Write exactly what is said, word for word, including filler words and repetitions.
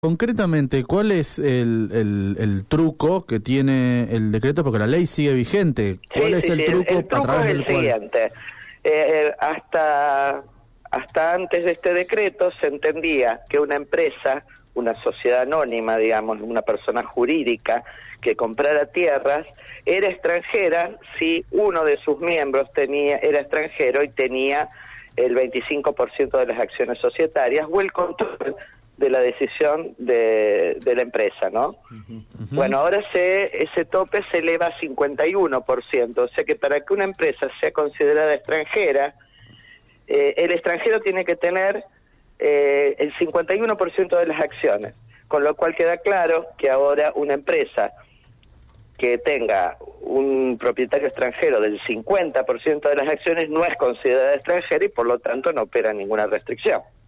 Concretamente, ¿cuál es el, el, el truco que tiene el decreto? Porque la ley sigue vigente. ¿Cuál sí, es sí, el sí, truco el, el truco a través es del el cual? siguiente. Eh, eh, hasta, hasta antes de este decreto se entendía que una empresa, una sociedad anónima, digamos, una persona jurídica que comprara tierras, era extranjera si uno de sus miembros tenía era extranjero y tenía el veinticinco por ciento de las acciones societarias o el control de la decisión de, de la empresa, ¿no? Uh-huh, uh-huh. Bueno, ahora se, ese tope se eleva a cincuenta y uno por ciento, o sea que para que una empresa sea considerada extranjera, eh, el extranjero tiene que tener eh, el cincuenta y uno por ciento de las acciones, con lo cual queda claro que ahora una empresa que tenga un propietario extranjero del cincuenta por ciento de las acciones no es considerada extranjera y por lo tanto no opera ninguna restricción.